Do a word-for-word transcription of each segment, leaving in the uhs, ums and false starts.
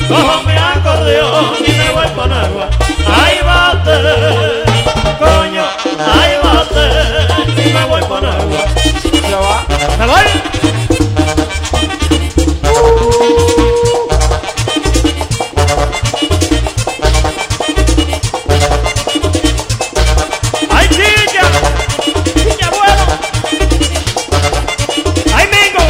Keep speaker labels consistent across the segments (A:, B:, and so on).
A: cojo mi acordeón y me voy con agua. Ay, bate, coño, ay, bate, y me voy con agua.
B: ¿Se va?
A: ¿Me voy? ¡Ay, chicha! ¡Chicha, bueno! ¡Ay, mingo!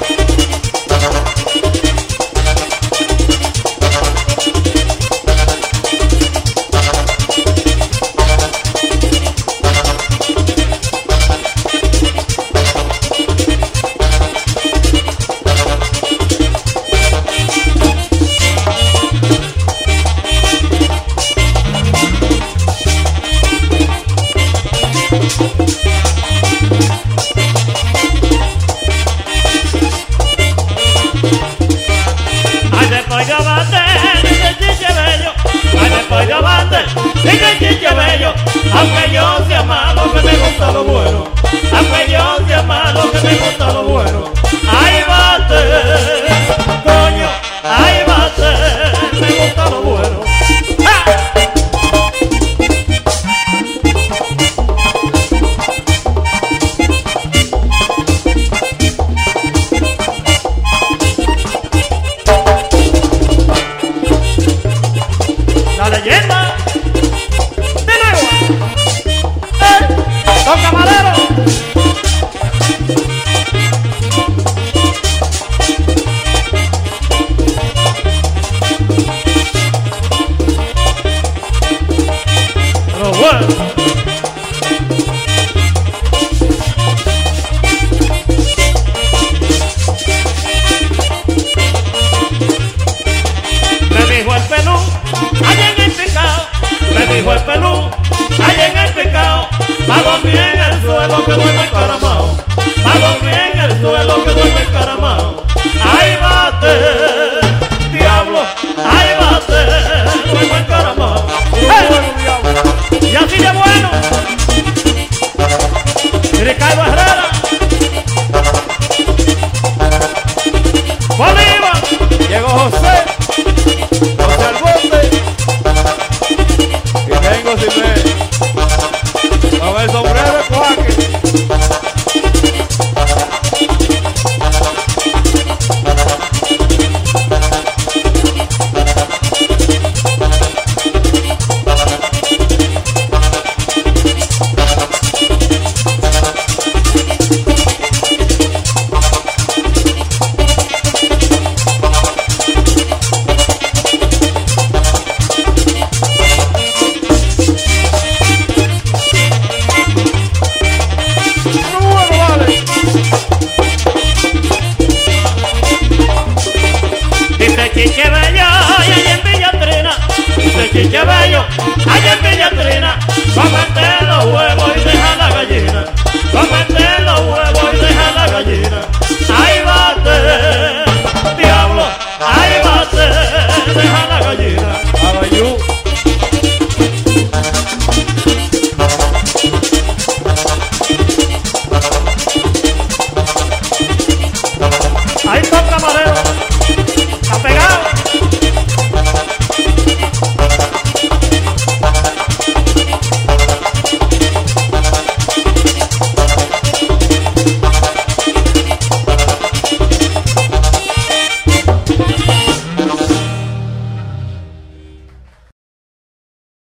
A: Ay, después yo bate, dice chiche bello. Ay, después yo bate, dice chiche bello. Aunque yo sea malo, que me gusta lo bueno. Aunque yo sea malo, que me gusta lo bueno.